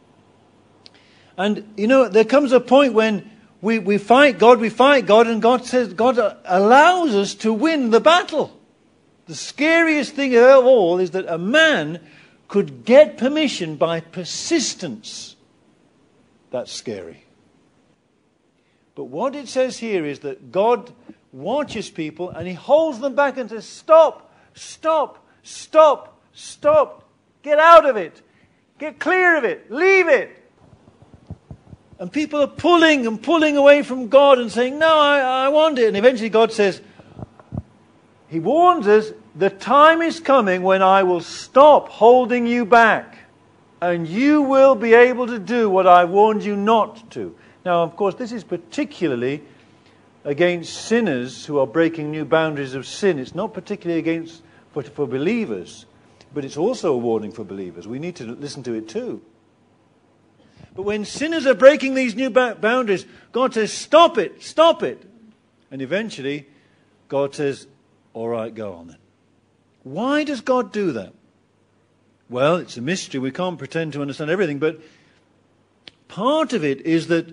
And, you know, there comes a point when we, we fight God, we fight God, and God says, God allows us to win the battle. The scariest thing of all is that a man could get permission by persistence. That's scary. But what it says here is that God watches people and he holds them back and says, stop, stop, stop, stop. Get out of it. Get clear of it. Leave it. And people are pulling and pulling away from God and saying, no, I, I want it. And eventually God says, He warns us, the time is coming when I will stop holding you back. And you will be able to do what I warned you not to. Now, of course, this is particularly against sinners who are breaking new boundaries of sin. It's not particularly against for, for believers, but it's also a warning for believers. We need to listen to it too. But when sinners are breaking these new ba- boundaries, God says, stop it, stop it. And eventually, God says, all right, go on then. Why does God do that? Well, it's a mystery. We can't pretend to understand everything, but part of it is that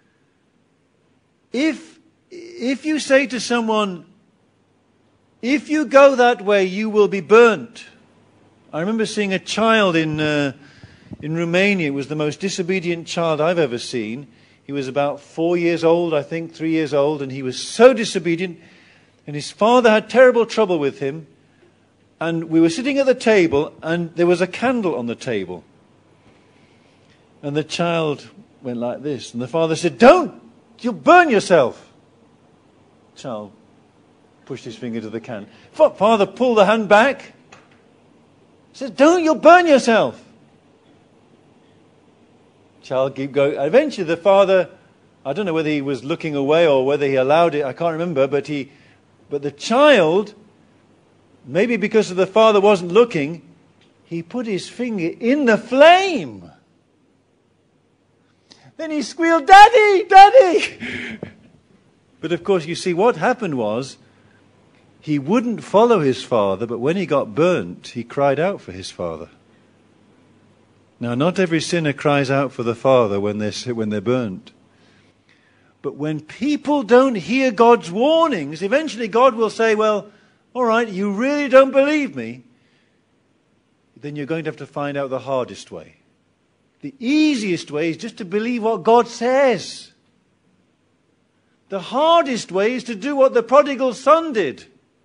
if if you say to someone, if you go that way, you will be burnt. I remember seeing a child in uh, in Romania. It was the most disobedient child I've ever seen. He was about four years old, I think, three years old, and he was so disobedient, and his father had terrible trouble with him. And we were sitting at the table, and there was a candle on the table. And the child went like this. And the father said, don't! You'll burn yourself. The child pushed his finger to the candle. Father pulled the hand back. He said, don't! You'll burn yourself. Child keep going. Eventually the father, I don't know whether he was looking away or whether he allowed it. I can't remember. But he, but the child... Maybe because the father wasn't looking, he put his finger in the flame. Then he squealed, Daddy, Daddy! But of course, you see, what happened was, he wouldn't follow his father, but when he got burnt, he cried out for his father. Now, not every sinner cries out for the Father when they're, when they're burnt. But when people don't hear God's warnings, eventually God will say, well, all right, you really don't believe me? Then you're going to have to find out the hardest way. The easiest way is just to believe what God says. The hardest way is to do what the prodigal son did.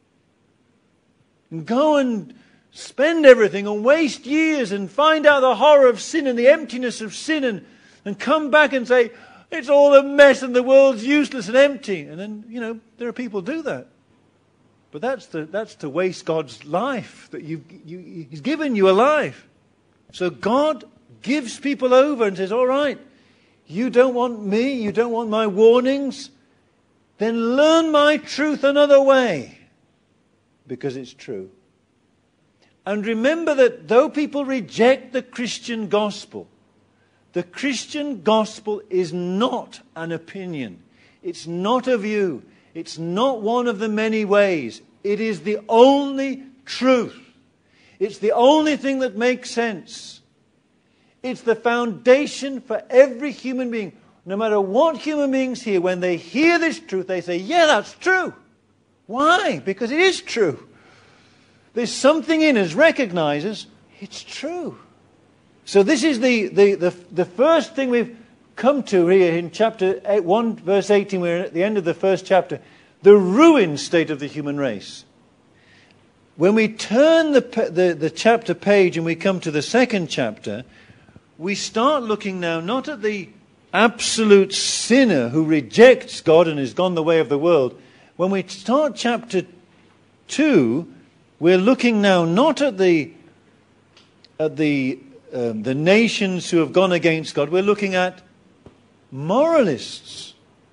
And go and spend everything and waste years and find out the horror of sin and the emptiness of sin and, and come back and say, it's all a mess and the world's useless and empty. And then, you know, there are people who do that. But that's to, that's to waste God's life. That you've, you, He's given you a life. So God gives people over and says, all right, you don't want me, you don't want my warnings, then learn my truth another way. Because it's true. And remember that though people reject the Christian gospel, the Christian gospel is not an opinion. It's not a view. It's not one of the many ways. It is the only truth. It's the only thing that makes sense. It's the foundation for every human being. No matter what human beings hear, when they hear this truth, they say, yeah, that's true. Why? Because it is true. There's something in us recognizes it's true. So this is the, the, the, the first thing we've come to here in chapter eight, one, verse eighteen. We're at the end of the first chapter. The ruined state of the human race. When we turn the, the, the chapter page and we come to the second chapter, we start looking now not at the absolute sinner who rejects God and has gone the way of the world. When we start chapter two, we're looking now not at the at the um, the nations who have gone against God. We're looking at moralists.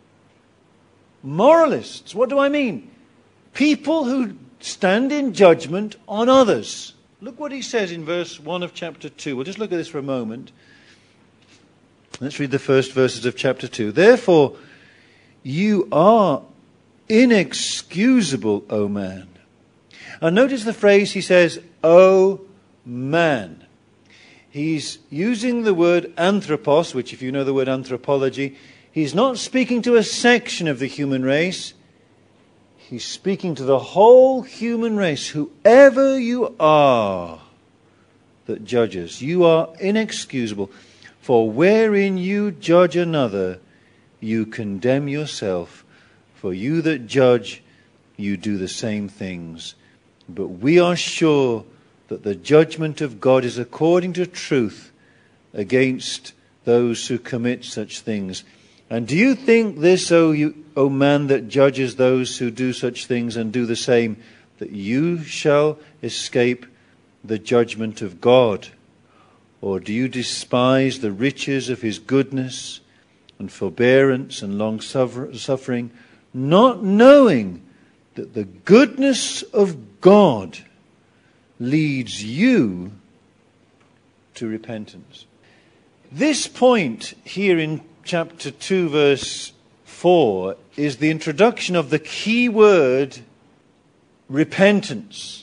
Moralists. What do I mean? People who stand in judgment on others. Look what he says in verse one of chapter two. We'll just look at this for a moment. Let's read the first verses of chapter two. Therefore, you are inexcusable, O man. And notice the phrase he says, O man. He's using the word anthropos, which if you know the word anthropology, he's not speaking to a section of the human race. He's speaking to the whole human race. Whoever you are that judges, you are inexcusable. For wherein you judge another, you condemn yourself. For you that judge, you do the same things. But we are sure that the judgment of God is according to truth against those who commit such things. And do you think this, O, you, O man that judges those who do such things and do the same, that you shall escape the judgment of God? Or do you despise the riches of his goodness and forbearance and long suffering, not knowing that the goodness of God leads you to repentance? This point here in chapter two, verse four, is the introduction of the key word, repentance.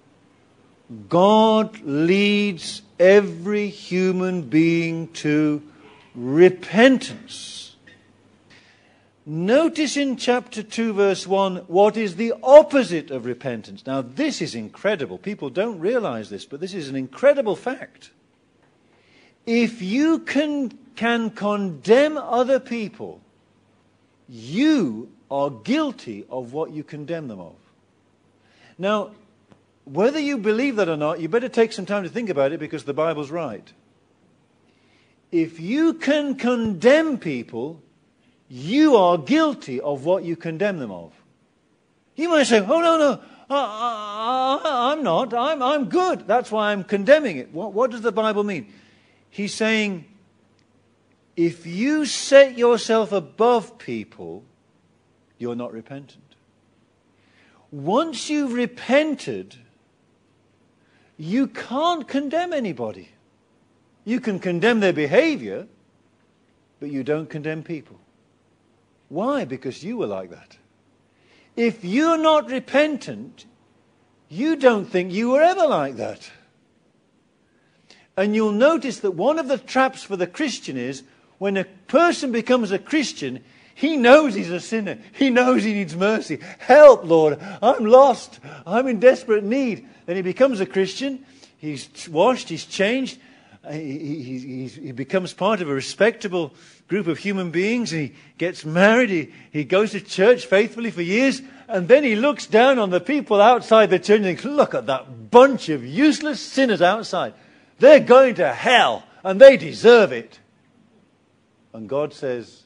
God leads every human being to repentance. Notice in chapter two, verse one, what is the opposite of repentance. Now, this is incredible. People don't realize this, but this is an incredible fact. If you can, can condemn other people, you are guilty of what you condemn them of. Now, whether you believe that or not, you better take some time to think about it, because the Bible's right. If you can condemn people, you are guilty of what you condemn them of. You might say, oh, no, no, I, I, I'm not. I'm, I'm good. That's why I'm condemning it. What, what does the Bible mean? He's saying, if you set yourself above people, you're not repentant. Once you've repented, you can't condemn anybody. You can condemn their behavior, but you don't condemn people. Why? Because you were like that. If you're not repentant, you don't think you were ever like that. And you'll notice that one of the traps for the Christian is, when a person becomes a Christian, he knows he's a sinner. He knows he needs mercy. Help, Lord. I'm lost. I'm in desperate need. Then he becomes a Christian. He's washed. He's changed. He, he, he, he becomes part of a respectable group of human beings. He gets married. He, he goes to church faithfully for years. And then he looks down on the people outside the church and thinks, look at that bunch of useless sinners outside. They're going to hell and they deserve it. And God says,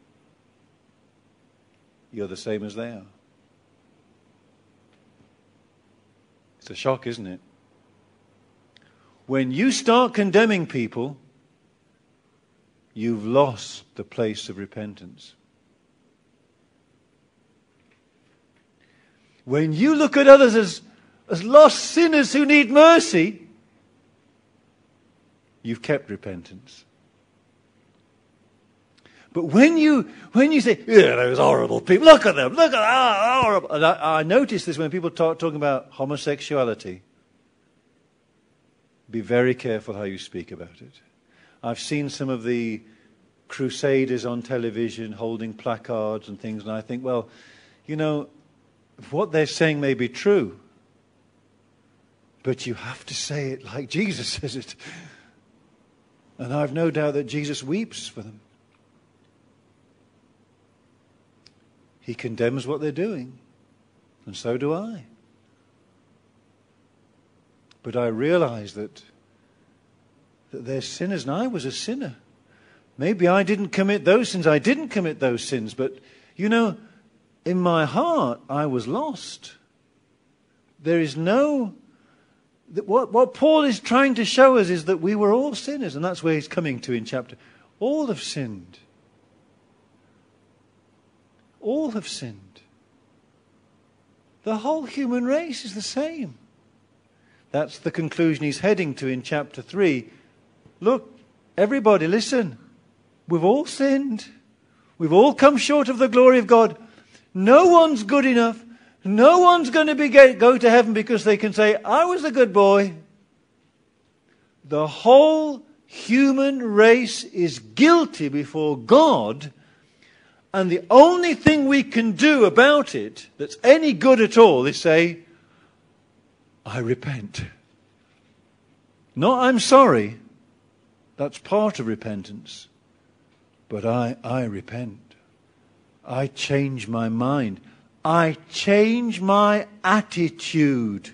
you're the same as they are. It's a shock, isn't it? When you start condemning people, you've lost the place of repentance. When you look at others as, as lost sinners who need mercy, you've kept repentance. But when you when you say, yeah, those horrible people, look at them, look at that, horrible. And I, I notice this when people talk talking about homosexuality. Be very careful how you speak about it. I've seen some of the crusaders on television holding placards and things, and I think, well, you know, what they're saying may be true, but you have to say it like Jesus says it. And I've no doubt that Jesus weeps for them. He condemns what they're doing, and so do I. But I realize that, that they're sinners, and I was a sinner. Maybe I didn't commit those sins. I didn't commit those sins, but, you know, in my heart, I was lost. There is no... What, what Paul is trying to show us is that we were all sinners, and that's where he's coming to in chapter. All have sinned. All have sinned. The whole human race is the same. That's the conclusion he's heading to in chapter three. Look, everybody, listen. We've all sinned. We've all come short of the glory of God. No one's good enough. No one's going to be go to heaven because they can say, I was a good boy. The whole human race is guilty before God, and the only thing we can do about it that's any good at all is say, I repent. Not I'm sorry. That's part of repentance. But I, I repent. I change my mind. I change my attitude.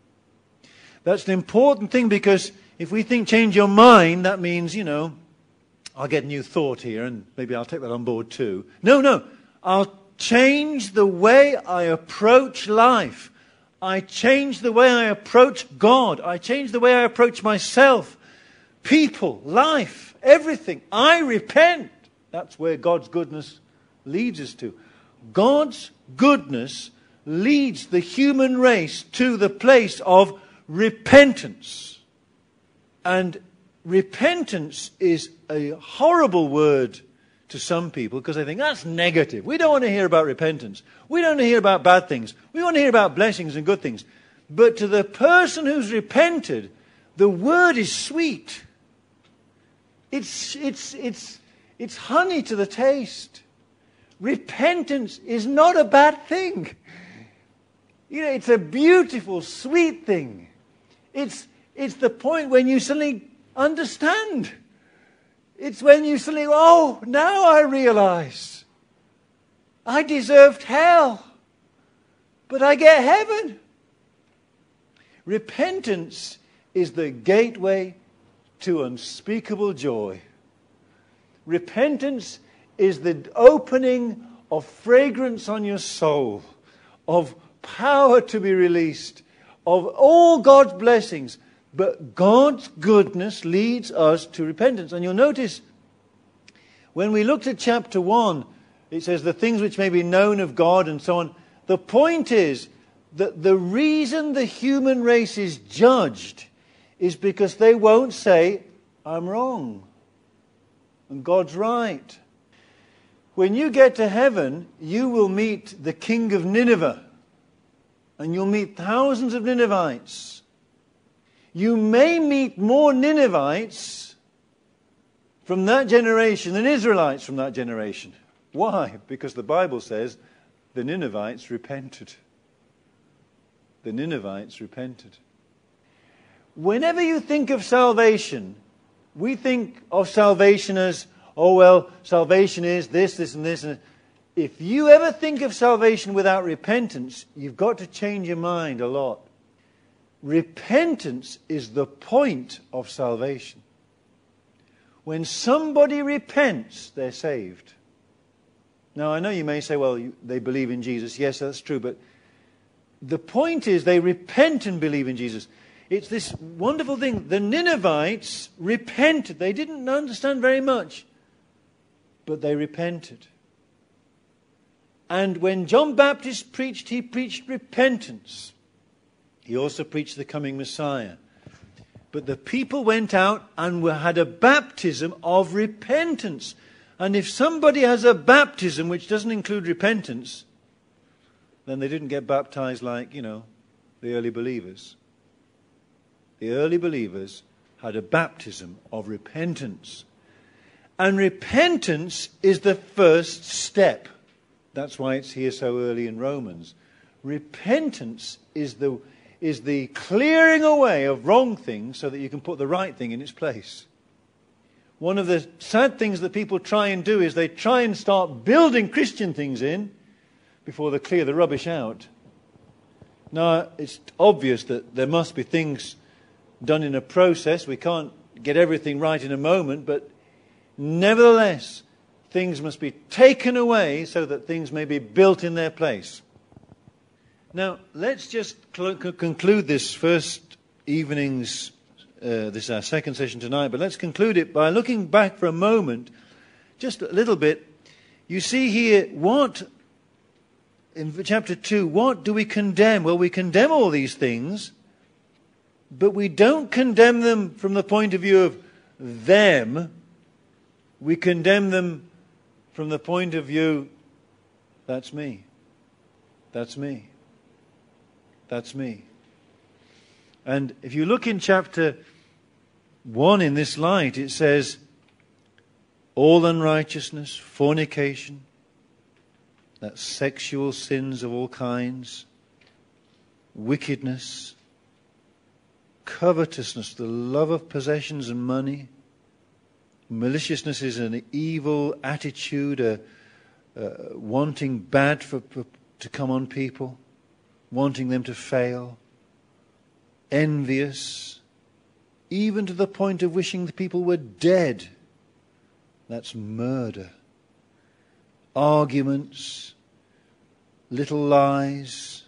That's an important thing, because if we think change your mind, that means, you know, I'll get a new thought here and maybe I'll take that on board too. No, no. I'll change the way I approach life. I change the way I approach God. I change the way I approach myself, people, life, everything. I repent. That's where God's goodness leads us to. God's goodness leads the human race to the place of repentance. And repentance is a horrible word to some people because they think that's negative. We don't want to hear about repentance. We don't want to hear about bad things. We want to hear about blessings and good things. But to the person who's repented, the word is sweet. It's, it's, it's, it's honey to the taste. Repentance is not a bad thing. You know, it's a beautiful, sweet thing. It's, it's the point when you suddenly understand. It's when you suddenly, oh, now I realize I deserved hell, but I get heaven. Repentance is the gateway to unspeakable joy. Repentance is the opening of fragrance on your soul, of power to be released, of all God's blessings. But God's goodness leads us to repentance. And you'll notice, when we looked at chapter one, it says the things which may be known of God and so on. The point is that the reason the human race is judged is because they won't say, I'm wrong, and God's right. When you get to heaven, you will meet the king of Nineveh, and you'll meet thousands of Ninevites. You may meet more Ninevites from that generation than Israelites from that generation. Why? Because the Bible says the Ninevites repented. The Ninevites repented. Whenever you think of salvation, we think of salvation as, oh well, salvation is this, this and this. And if you ever think of salvation without repentance, you've got to change your mind a lot. Repentance is the point of salvation. When somebody repents, they're saved. Now, I know you may say, well, you, they believe in Jesus. Yes, that's true. But the point is they repent and believe in Jesus. It's this wonderful thing. The Ninevites repented. They didn't understand very much, but they repented. And when John Baptist preached, he preached repentance. He also preached the coming Messiah. But the people went out and were, had a baptism of repentance. And if somebody has a baptism which doesn't include repentance, then they didn't get baptized like, you know, the early believers. The early believers had a baptism of repentance. And repentance is the first step. That's why it's here so early in Romans. Repentance is the is the clearing away of wrong things so that you can put the right thing in its place. One of the sad things that people try and do is they try and start building Christian things in before they clear the rubbish out. Now, it's obvious that there must be things done in a process. We can't get everything right in a moment, but nevertheless, things must be taken away so that things may be built in their place. Now, let's just cl- conclude this first evening's, uh, this is our second session tonight, but let's conclude it by looking back for a moment, just a little bit. You see here, what, in chapter two, what do we condemn? Well, we condemn all these things, but we don't condemn them from the point of view of them. We condemn them from the point of view, that's me. That's me. That's me. And if you look in chapter one in this light, it says, all unrighteousness, fornication, that's sexual sins of all kinds, wickedness, covetousness, the love of possessions and money. Maliciousness is an evil attitude, a, a wanting bad for, for, to come on people, wanting them to fail, envious, even to the point of wishing the people were dead. That's murder. Arguments, little lies,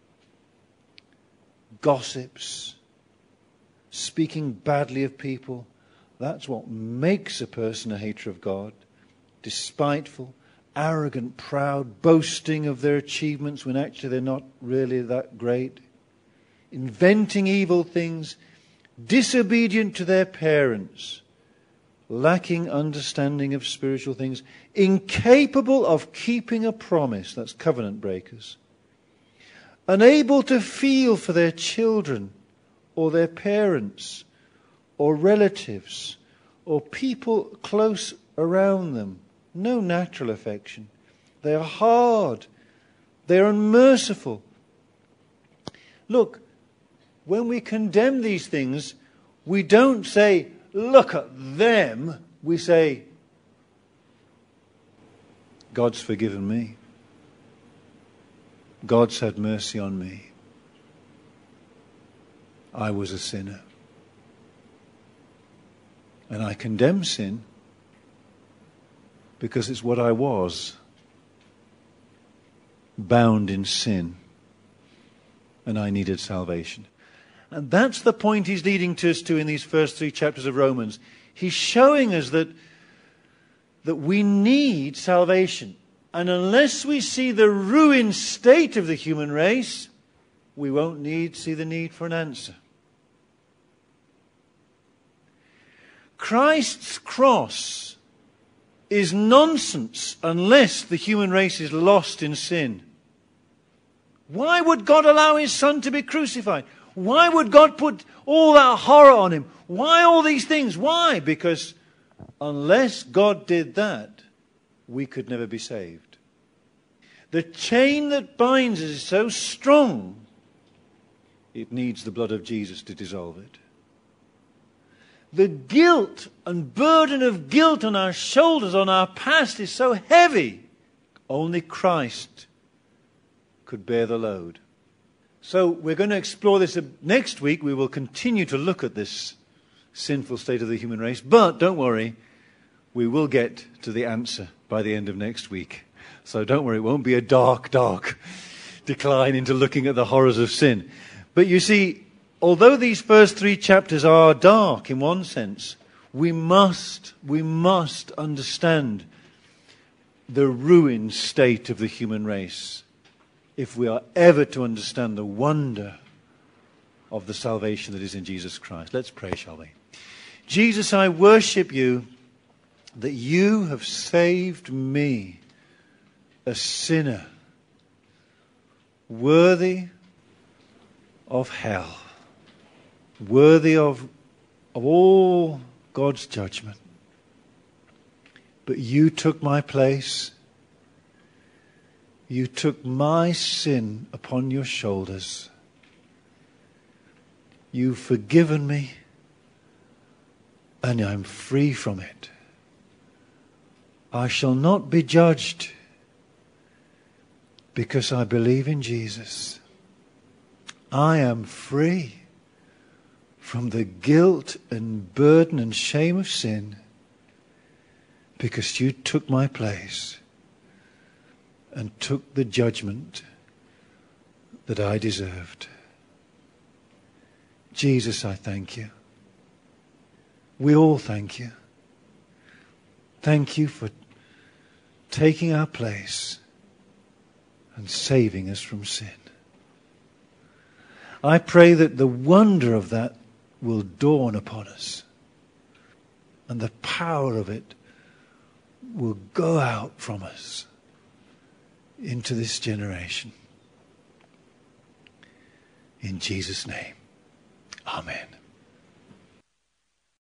gossips, speaking badly of people. That's what makes a person a hater of God. Despiteful, arrogant, proud, boasting of their achievements when actually they're not really that great. Inventing evil things, disobedient to their parents, lacking understanding of spiritual things, incapable of keeping a promise, that's covenant breakers, unable to feel for their children or their parents or relatives or people close around them. No natural affection. They are hard. They are unmerciful. Look, when we condemn these things, we don't say, look at them. We say, God's forgiven me. God's had mercy on me. I was a sinner. And I condemn sin because it's what I was. Bound in sin. And I needed salvation. And that's the point he's leading to us to in these first three chapters of Romans. He's showing us that, that we need salvation. And unless we see the ruined state of the human race, we won't need see the need for an answer. Christ's cross is nonsense unless the human race is lost in sin. Why would God allow his Son to be crucified? Why would God put all that horror on him? Why all these things? Why? Because unless God did that, we could never be saved. The chain that binds us is so strong, it needs the blood of Jesus to dissolve it. The guilt and burden of guilt on our shoulders, on our past, is so heavy. Only Christ could bear the load. So we're going to explore this next week. We will continue to look at this sinful state of the human race. But don't worry, we will get to the answer by the end of next week. So don't worry, it won't be a dark, dark decline into looking at the horrors of sin. But you see, although these first three chapters are dark in one sense, we must, we must understand the ruined state of the human race if we are ever to understand the wonder of the salvation that is in Jesus Christ. Let's pray, shall we? Jesus, I worship you that you have saved me, a sinner, worthy of hell, worthy of, of all God's judgment. But you took my place. You took my sin upon your shoulders. You've forgiven me, and I'm free from it. I shall not be judged because I believe in Jesus. I am free from the guilt and burden and shame of sin because you took my place and took the judgment that I deserved. Jesus, I thank you. We all thank you. Thank you for taking our place and saving us from sin. I pray that the wonder of that will dawn upon us and the power of it will go out from us into this generation. In Jesus' name, amen.